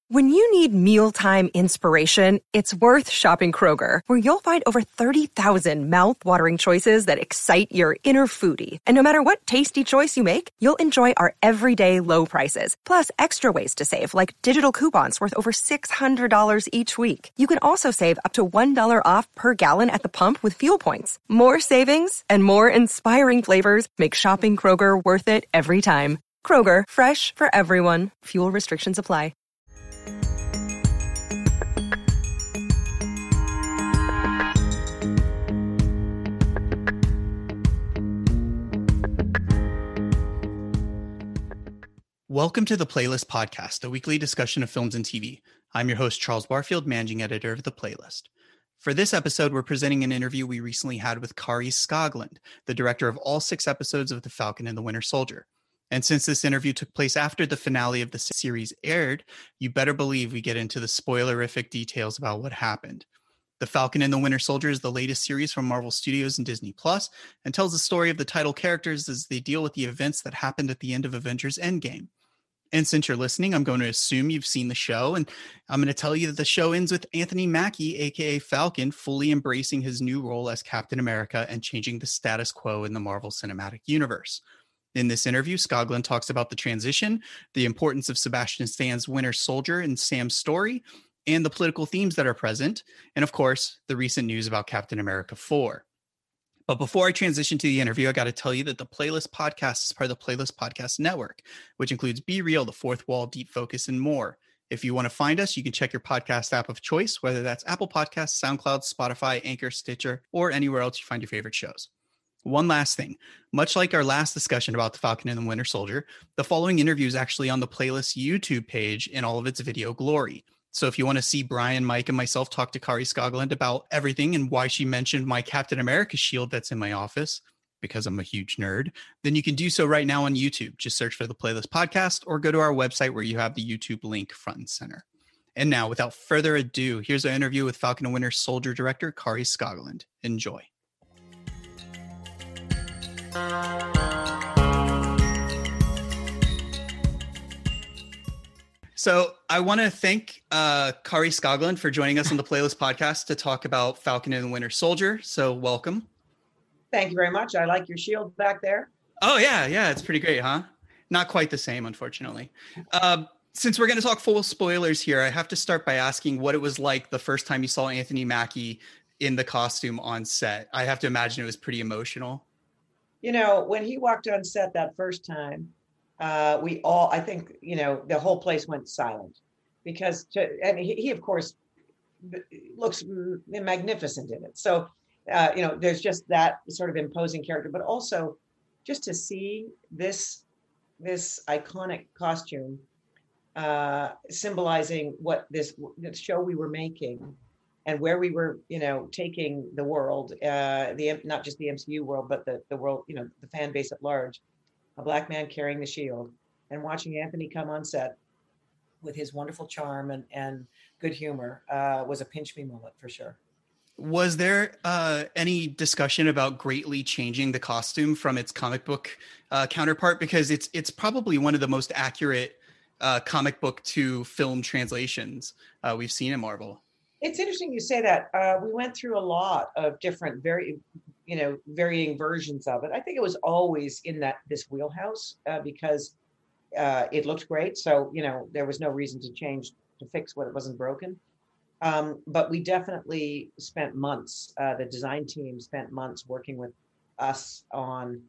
When you need mealtime inspiration, it's worth shopping Kroger, where you'll find over 30,000 mouth-watering choices that excite your inner foodie. And no matter what tasty choice you make, you'll enjoy our everyday low prices, plus extra ways to save, like digital coupons worth over $600 each week. You can also save up to $1 off per gallon at the pump with fuel points. More savings and more inspiring flavors make shopping Kroger worth it every time. Kroger, fresh for everyone. Fuel restrictions apply. Welcome to the Playlist Podcast, a weekly discussion of films and TV. I'm your host, Charles Barfield, managing editor of The Playlist. For this episode, we're presenting an interview we recently had with Kari Skogland, the director of all 6 episodes of The Falcon and the Winter Soldier. And since this interview took place after the finale of the series aired, you better believe we get into the spoilerific details about what happened. The Falcon and the Winter Soldier is the latest series from Marvel Studios and Disney Plus, and tells the story of the title characters as they deal with the events that happened at the end of Avengers Endgame. And since you're listening, I'm going to assume you've seen the show, and I'm going to tell you that the show ends with Anthony Mackie, aka Falcon, fully embracing his new role as Captain America and changing the status quo in the Marvel Cinematic Universe. In this interview, Skogland talks about the transition, the importance of Sebastian Stan's Winter Soldier and Sam's story, and the political themes that are present, and of course, the recent news about Captain America 4. But before I transition to the interview, I got to tell you that the Playlist Podcast is part of the Playlist Podcast Network, which includes Be Real, The Fourth Wall, Deep Focus, and more. If you want to find us, you can check your podcast app of choice, whether that's Apple Podcasts, SoundCloud, Spotify, Anchor, Stitcher, or anywhere else you find your favorite shows. One last thing, much like our last discussion about The Falcon and the Winter Soldier, the following interview is actually on the Playlist YouTube page in all of its video glory. So if you want to see Brian, Mike, and myself talk to Kari Skogland about everything and why she mentioned my Captain America shield that's in my office, because I'm a huge nerd, then you can do so right now on YouTube. Just search for the Playlist Podcast or go to our website where you have the YouTube link front and center. And now, without further ado, here's our interview with Falcon and Winter Soldier director Kari Skogland. Enjoy. So I want to thank Kari Skogland for joining us on the Playlist Podcast to talk about Falcon and the Winter Soldier. So welcome. Thank you very much. I like your shield back there. Oh, yeah. It's pretty great, huh? Not quite the same, unfortunately. Since we're going to talk full spoilers here, I have to start by asking what it was like the first time you saw Anthony Mackie in the costume on set. I have to imagine it was pretty emotional. You know, when he walked on set that first time, we all, I think, you know, the whole place went silent because, and he of course, looks magnificent in it. So, you know, there's just that sort of imposing character, but also just to see this iconic costume symbolizing what this show we were making and where we were, you know, taking the world, not just the MCU world, but the world, you know, the fan base at large. A Black man carrying the shield, and watching Anthony come on set with his wonderful charm and good humor was a pinch me moment for sure. Was there any discussion about greatly changing the costume from its comic book counterpart? Because it's probably one of the most accurate comic book to film translations we've seen in Marvel. It's interesting you say that. We went through a lot of different, varying versions of it. I think it was always in this wheelhouse because it looked great. So, you know, there was no reason to fix what wasn't broken. But we definitely spent months, the design team spent months working with us on,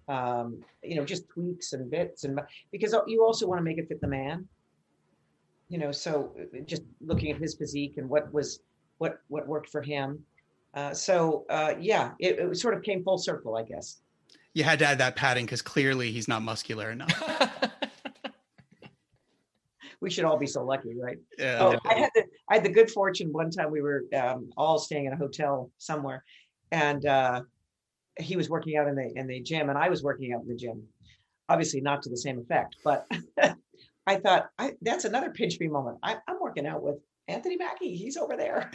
just tweaks and bits, and because you also want to make it fit the man. You know, so just looking at his physique and what worked for him. It sort of came full circle, I guess. You had to add that padding because clearly he's not muscular enough. We should all be so lucky, right? Yeah. Oh, I had the good fortune one time we were all staying in a hotel somewhere, and he was working out in the gym, and I was working out in the gym. Obviously, not to the same effect, but. I thought, that's another pinch me moment. I'm working out with Anthony Mackie. He's over there.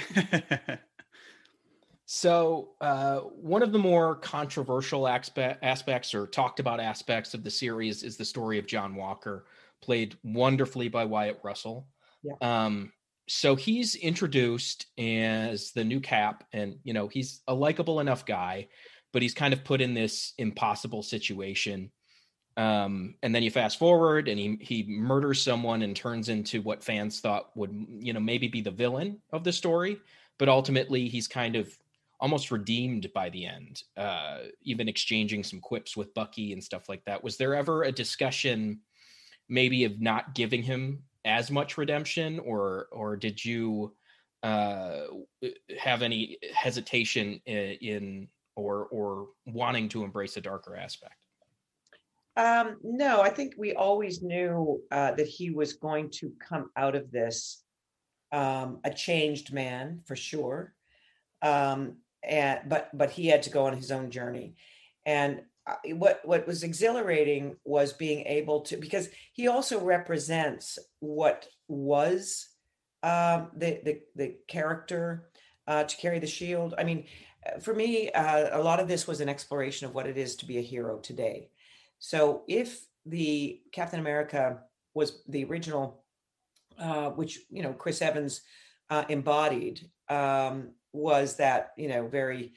So one of the more controversial aspects or talked about aspects of the series is the story of John Walker, played wonderfully by Wyatt Russell. Yeah. So he's introduced as the new Cap, and he's a likable enough guy, but he's kind of put in this impossible situation. And then you fast forward, and he murders someone and turns into what fans thought would maybe be the villain of the story, but ultimately he's kind of almost redeemed by the end, even exchanging some quips with Bucky and stuff like that. Was there ever a discussion maybe of not giving him as much redemption, or did you have any hesitation in or wanting to embrace a darker aspect? No, I think we always knew that he was going to come out of this a changed man for sure. But he had to go on his own journey. And what was exhilarating was being able to, because he also represents what was the character to carry the shield. I mean, for me, a lot of this was an exploration of what it is to be a hero today. So if the Captain America was the original, which Chris Evans embodied, was that very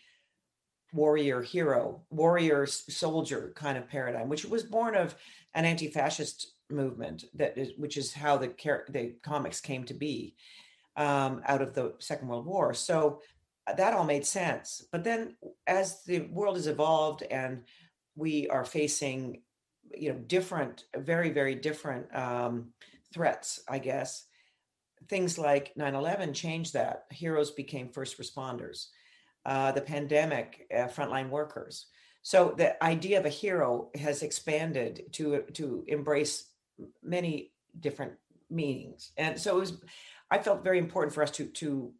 warrior soldier kind of paradigm, which was born of an anti-fascist movement which is how the comics came to be out of the Second World War. So that all made sense. But then as the world has evolved and we are facing different, very, very different threats, I guess, things like 9/11 changed that. Heroes became first responders. The pandemic, frontline workers. So the idea of a hero has expanded to embrace many different meanings. And so I felt very important for us to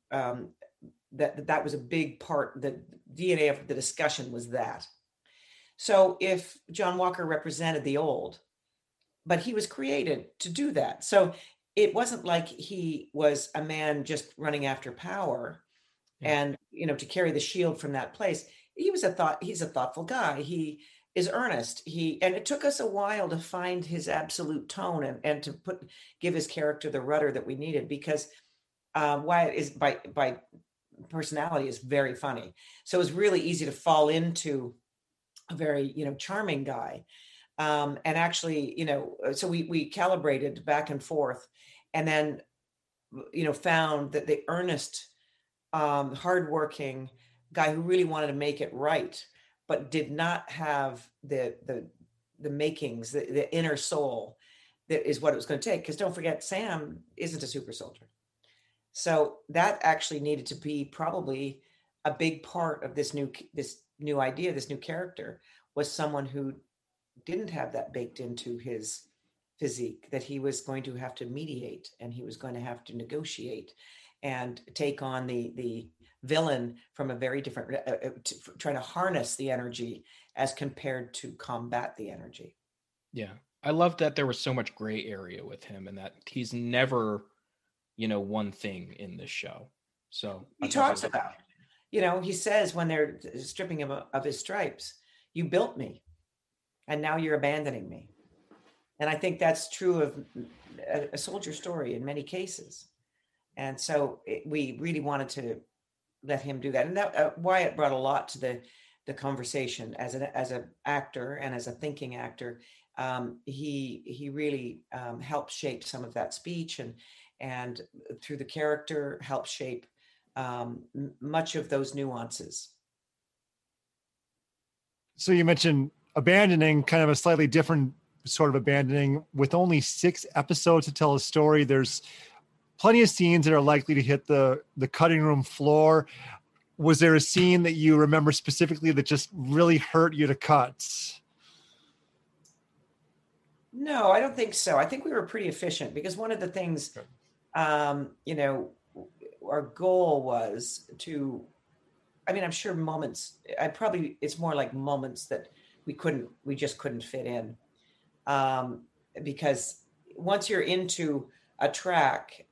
that was a big part. The DNA of the discussion was that. So if John Walker represented the old, but he was created to do that. So it wasn't like he was a man just running after power and to carry the shield from that place. He's a thoughtful guy. He is earnest. And it took us a while to find his absolute tone and to give his character the rudder that we needed, because Wyatt is by personality is very funny. So it was really easy to fall into a very charming guy. And actually, so we calibrated back and forth, and then found that the earnest, hardworking guy who really wanted to make it right, but did not have the makings, the inner soul that is what it was going to take. Because don't forget, Sam isn't a super soldier. So that actually needed to be probably a big part of this new idea, this new character, was someone who didn't have that baked into his physique, that he was going to have to mediate, and he was going to have to negotiate and take on the villain from a very different, trying to harness the energy as compared to combat the energy. Yeah. I love that there was so much gray area with him, and that he's never, one thing in this show. So he talks about, he says when they're stripping him of his stripes, "You built me, and now you're abandoning me." And I think that's true of a soldier story in many cases. And so we really wanted to let him do that. And that Wyatt brought a lot to the conversation as an actor and as a thinking actor. He really helped shape some of that speech, and through the character helped shape much of those nuances. So you mentioned abandoning, kind of a slightly different sort of abandoning. With only 6 episodes to tell a story, there's plenty of scenes that are likely to hit the cutting room floor. Was there a scene that you remember specifically that just really hurt you to cut? No, I don't think so. I think we were pretty efficient, because one of the things, our goal was to, I'm sure moments, it's more like moments that we just couldn't fit in. Because once you're into a track,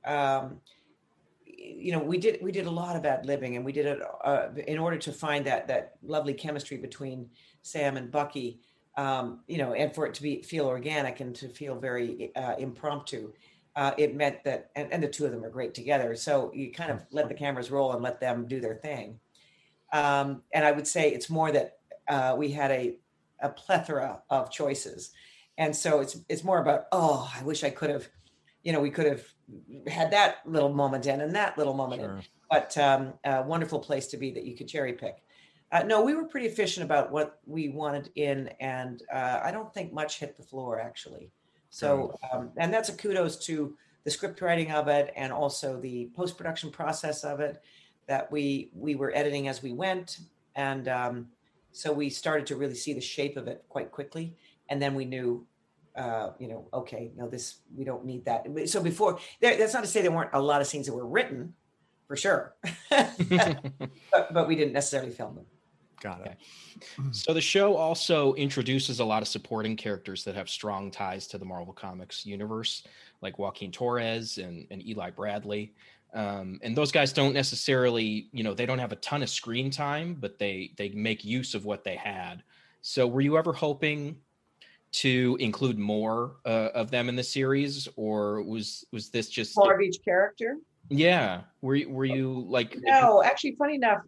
we did a lot of ad-libbing, and we did it in order to find that lovely chemistry between Sam and Bucky, and for it to feel organic and to feel very impromptu. it meant that, and the two of them are great together. So you kind of let the cameras roll and let them do their thing. And I would say it's more that we had a plethora of choices. And so it's more about, oh, I wish I could have, we could have had that little moment in and that little moment in. But a wonderful place to be that you could cherry pick. No, we were pretty efficient about what we wanted in, and I don't think much hit the floor, actually. So, and that's a kudos to the script writing of it and also the post-production process of it, that we were editing as we went. And so we started to really see the shape of it quite quickly. And then we knew, okay, no, we don't need that. So before, that's not to say there weren't a lot of scenes that were written, for sure, but we didn't necessarily film them. Got it. Okay. So the show also introduces a lot of supporting characters that have strong ties to the Marvel Comics universe, like Joaquin Torres and Eli Bradley. And those guys don't necessarily, they don't have a ton of screen time, but they make use of what they had. So were you ever hoping to include more of them in the series, or was this just more of each character? Yeah. Were you like? No, actually, funny enough,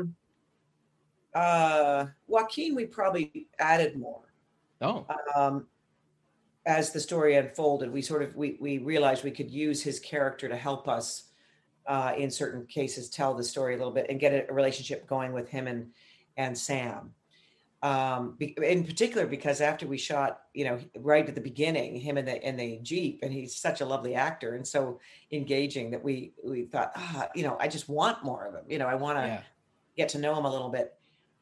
Joaquin, we probably added more. Oh. As the story unfolded, we realized we could use his character to help us in certain cases tell the story a little bit and get a relationship going with him and Sam. In particular, because after we shot, right at the beginning, him in the Jeep, and he's such a lovely actor and so engaging that we thought, I just want more of him. I want to get to know him a little bit.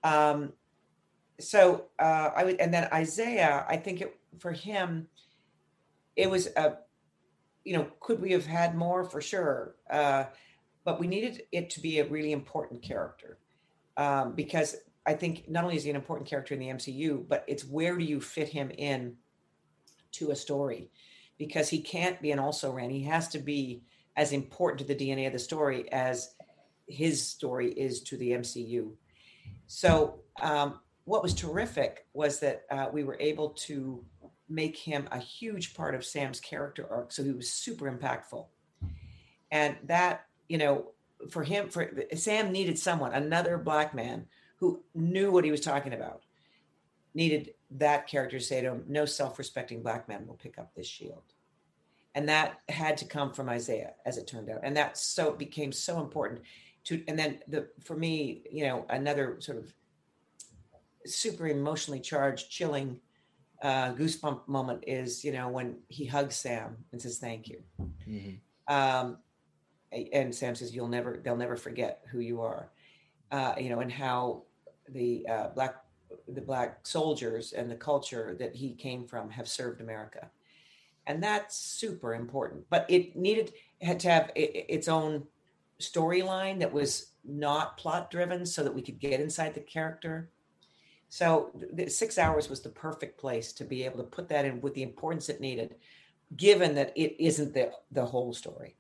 So I would, and then Isaiah, I think for him, it was could we have had more? For sure. But we needed it to be a really important character because I think not only is he an important character in the MCU, but it's where do you fit him in to a story? Because he can't be an also-ran. He has to be as important to the DNA of the story as his story is to the MCU. So what was terrific was that we were able to make him a huge part of Sam's character arc. So he was super impactful. And that, for Sam needed someone, another Black man who knew what he was talking about, needed that character to say to him, no self-respecting Black man will pick up this shield. And that had to come from Isaiah, as it turned out. And that became so important and then for me, another sort of super emotionally charged, chilling goosebump moment is, when he hugs Sam and says, thank you. Mm-hmm. And Sam says, they'll never forget who you are. And how the Black soldiers and the culture that he came from have served America. And that's super important, but it had to have its own storyline that was not plot driven so that we could get inside the character. So the 6 hours was the perfect place to be able to put that in with the importance it needed, given that it isn't the whole story.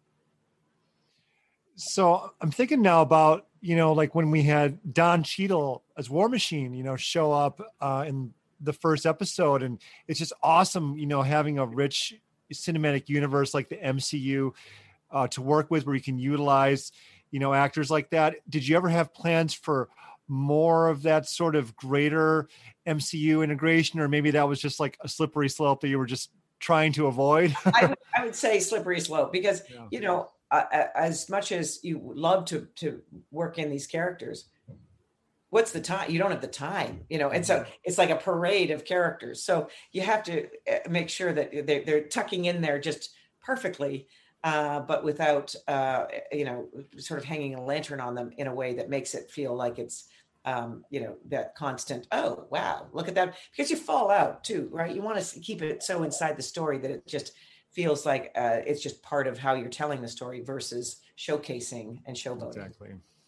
So I'm thinking now about, like when we had Don Cheadle as War Machine, show up in the first episode, and it's just awesome, having a rich cinematic universe like the MCU to work with, where you can utilize, actors like that. Did you ever have plans for more of that sort of greater MCU integration, or maybe that was just like a slippery slope that you were just trying to avoid? I would say slippery slope because, as much as you love to work in these characters, what's the time? You don't have the time, and so it's like a parade of characters. So you have to make sure that they're tucking in there just perfectly, but without, sort of hanging a lantern on them in a way that makes it feel like it's, that constant, oh, wow, look at that. Because you fall out too, right? You want to keep it so inside the story that it just feels like it's just part of how you're telling the story versus showcasing and showboating. Exactly.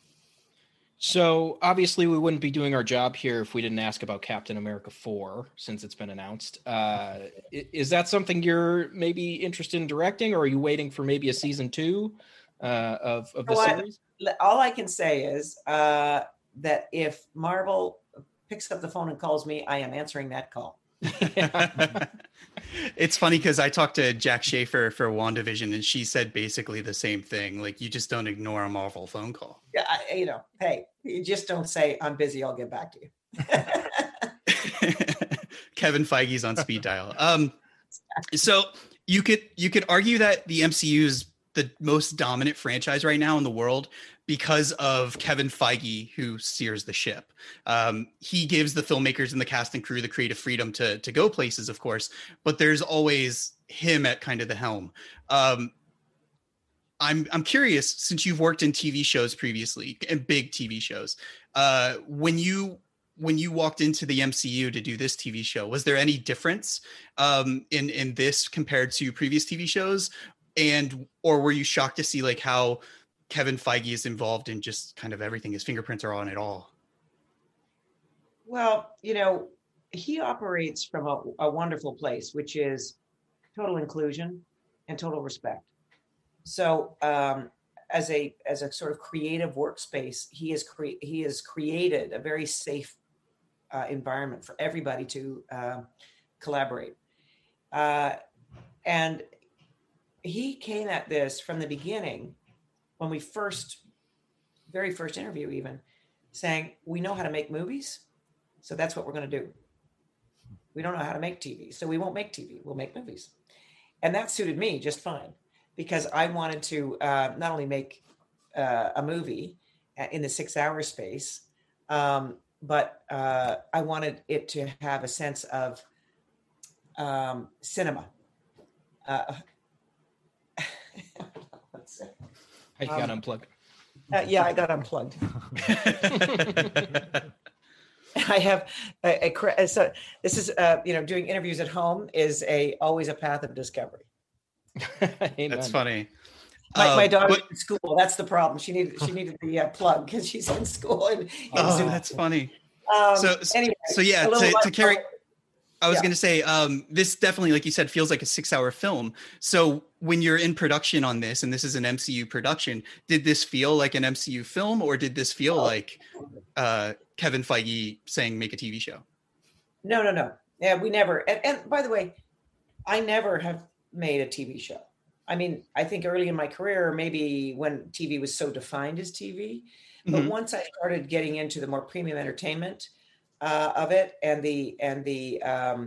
So obviously we wouldn't be doing our job here if we didn't ask about Captain America 4, since it's been announced. Is that something you're maybe interested in directing, or are you waiting for maybe a season 2 of the series? All I can say is that if Marvel picks up the phone and calls me, I am answering that call. It's funny because I talked to Jack Schaefer for WandaVision, and she said basically the same thing. Like, you just don't ignore a Marvel phone call. Yeah, hey, you just don't say I'm busy. I'll get back to you. Kevin Feige's on speed dial. So you could argue that the MCU is the most dominant franchise right now in the world because of Kevin Feige, who steers the ship. He gives the filmmakers and the cast and crew the creative freedom to go places, of course, but there's always him at kind of the helm. I'm curious, since you've worked in TV shows previously and big TV shows, when you walked into the MCU to do this TV show, was there any difference in this compared to previous TV shows? Or were you shocked to see like how Kevin Feige is involved in just kind of everything? His fingerprints are on it all. Well, he operates from a wonderful place, which is total inclusion and total respect. So as a sort of creative workspace, he has created a very safe environment for everybody to collaborate. And he came at this from the beginning, when we very first interview even, saying, we know how to make movies, so that's what we're going to do. We don't know how to make TV, so we won't make TV, we'll make movies. And that suited me just fine, because I wanted to not only make a movie in the 6-hour space, but I wanted it to have a sense of cinema. I got unplugged. Yeah, I got unplugged. I have so this is doing interviews at home is always a path of discovery. That's funny. My daughter's in school. That's the problem. She needed the plug because she's in school. And Zoom. That's funny. Anyway, to carry. I was going to say, this definitely, like you said, feels like a 6-hour film. So when you're in production on this, and this is an MCU production, did this feel like an MCU film, or did this feel like Kevin Feige saying, make a TV show? No. Yeah, we never. And by the way, I never have made a TV show. I mean, I think early in my career, maybe when TV was so defined as TV, but once I started getting into the more premium entertainment of it and the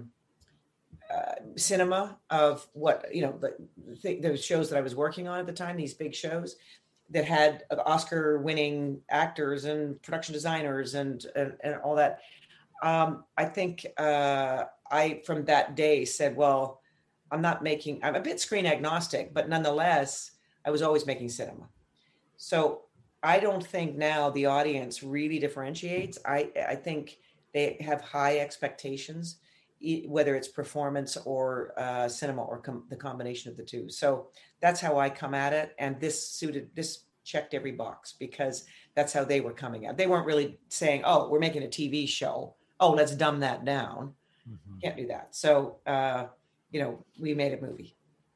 cinema of what the shows that I was working on at the time, these big shows that had Oscar-winning actors and production designers and all that. I think I from that day said, well, I'm a bit screen agnostic, but nonetheless, I was always making cinema. So I don't think now the audience really differentiates. I think they have high expectations, whether it's performance or cinema or the combination of the two. So that's how I come at it. And this checked every box because that's how they were coming at it. They weren't really saying, oh, we're making a TV show. Oh, let's dumb that down. Can't do that. So, we made a movie.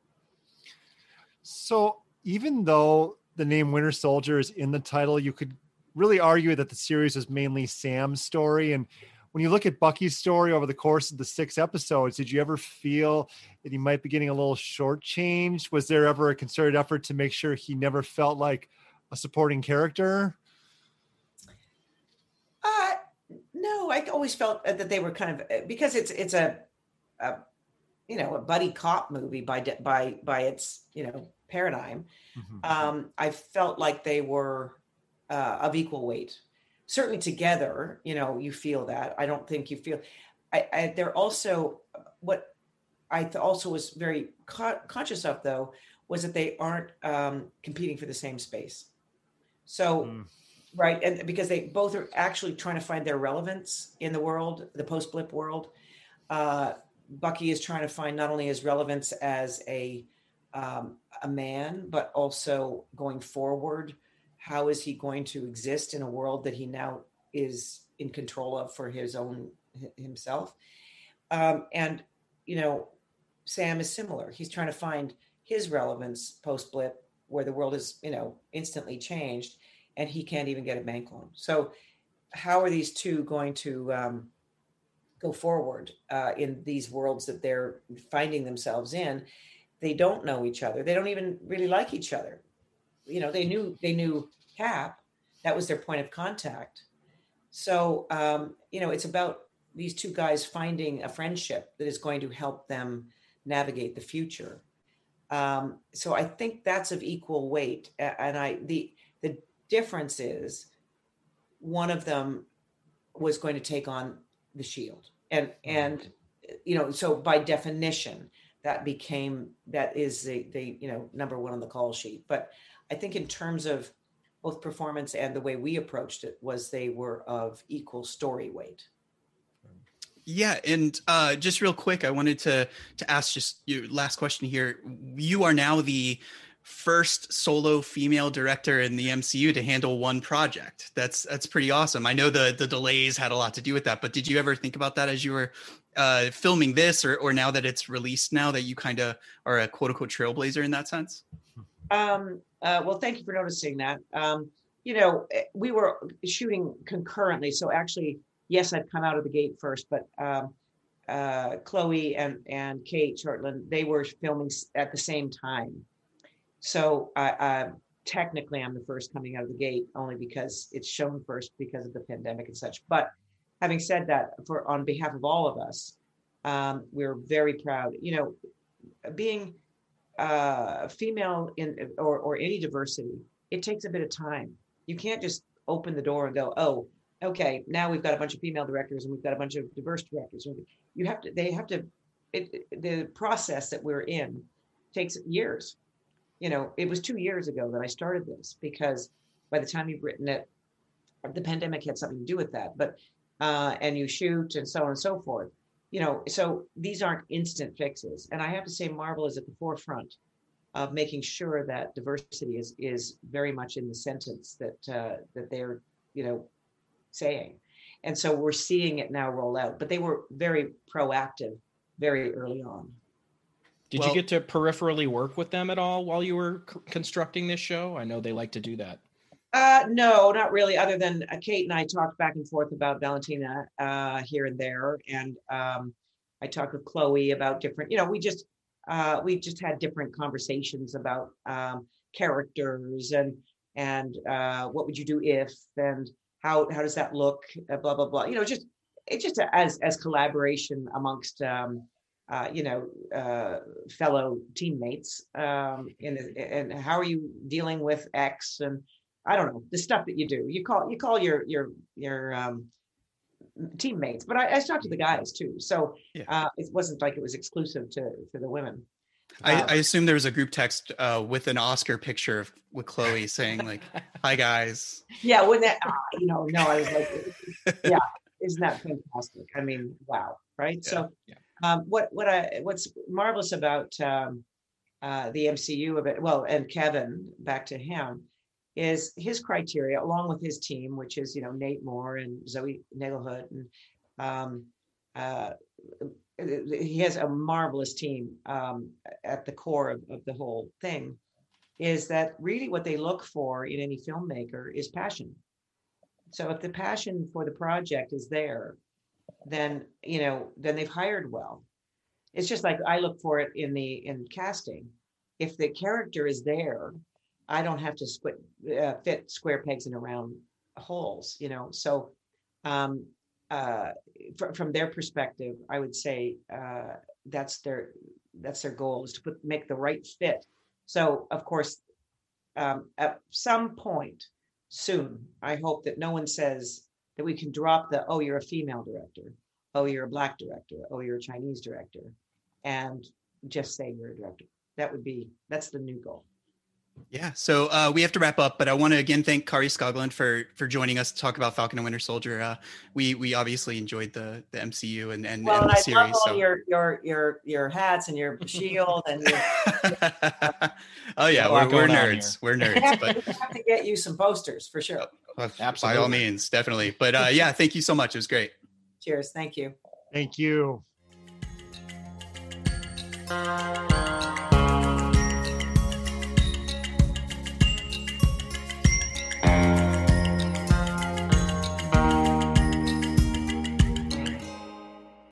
So even though the name Winter Soldier is in the title, you could really argue that the series was mainly Sam's story. And when you look at Bucky's story over the course of the 6 episodes, did you ever feel that he might be getting a little shortchanged? Was there ever a concerted effort to make sure he never felt like a supporting character? No, I always felt that they were kind of, because it's a buddy cop movie by its paradigm. I felt like they were of equal weight. Certainly together, you feel that. I don't think you feel. They're also, what I also was very conscious of, though, was that they aren't competing for the same space. So, right, and because they both are actually trying to find their relevance in the world, the post-blip world. Bucky is trying to find not only his relevance as a man, but also going forward. How is he going to exist in a world that he now is in control of for himself? And Sam is similar. He's trying to find his relevance post-blip, where the world is, instantly changed, and he can't even get a bank loan. So how are these two going to go forward in these worlds that they're finding themselves in. They don't know each other. They don't even really like each other. You know, they knew Cap. That was their point of contact. So, you know, it's about these two guys finding a friendship that is going to help them navigate the future. So I think that's of equal weight. And the difference is one of them was going to take on the Shield. And you know, so by definition, that is the you know, number one on the call sheet. But I think in terms of both performance and the way we approached it was they were of equal story weight. Yeah, and just real quick, I wanted to ask just your last question here. You are now the first solo female director in the MCU to handle one project. That's pretty awesome. I know the delays had a lot to do with that, but did you ever think about that as you were filming this, or now that it's released, now that you kind of are a quote unquote trailblazer in that sense? Well, thank you for noticing that. You know, we were shooting concurrently, so actually, yes, I've come out of the gate first, but Chloe and Kate Shortland, they were filming at the same time. So technically, I'm the first coming out of the gate, only because it's shown first because of the pandemic and such. But having said that, on behalf of all of us, we're very proud. You know, being female or any diversity, it takes a bit of time. You can't just open the door and go, oh, okay, now we've got a bunch of female directors and we've got a bunch of diverse directors. The process that we're in takes years. You know, it was 2 years ago that I started this, because by the time you've written it, the pandemic had something to do with that. But and you shoot and so on and so forth. You know, so these aren't instant fixes. And I have to say, Marvel is at the forefront of making sure that diversity is very much in the sentence that they're, you know, saying. And so we're seeing it now roll out. But they were very proactive very early on. Did you get to peripherally work with them at all while you were constructing this show? I know they like to do that. No, not really. Other than Kate and I talked back and forth about Valentina here and there, and I talked with Chloe about different. You know, we just had different conversations about characters and what would you do if, and how does that look? Blah blah blah. You know, it's just as collaboration amongst. You know, fellow teammates, and how are you dealing with X, and I don't know, the stuff that you do. You call your teammates, but I talked to the guys too. So yeah. It wasn't like it was exclusive to the women. I assume there was a group text with an Oscar picture with Chloe saying like, "Hi guys." Yeah, when that you know, no, I was like, yeah, isn't that fantastic? I mean, wow, right? Yeah. So. Yeah. What's marvelous about the MCU of it, well, and Kevin, back to him, is his criteria, along with his team, which is, you know, Nate Moore and Zoe Nagelhood, and he has a marvelous team at the core of the whole thing, is that really what they look for in any filmmaker is passion. So if the passion for the project is there, then, you know, then they've hired well. It's just like I look for it in casting. If the character is there, I don't have to fit square pegs in round holes, you know. So from their perspective, I would say that's their goal, is to make the right fit. So of course, at some point soon, I hope that no one says that we can drop the, oh, you're a female director, oh, you're a Black director, oh, you're a Chinese director, and just say you're a director. That's the new goal. Yeah. So we have to wrap up, but I want to again thank Kari Skogland for joining us to talk about Falcon and Winter Soldier. We obviously enjoyed the MCU and the series. Love all your hats and your shield and your, oh yeah, we're nerds. We're nerds. But we have to get you some posters for sure. Absolutely. By all means, definitely. But yeah, thank you so much. It was great. Cheers. Thank you. Thank you.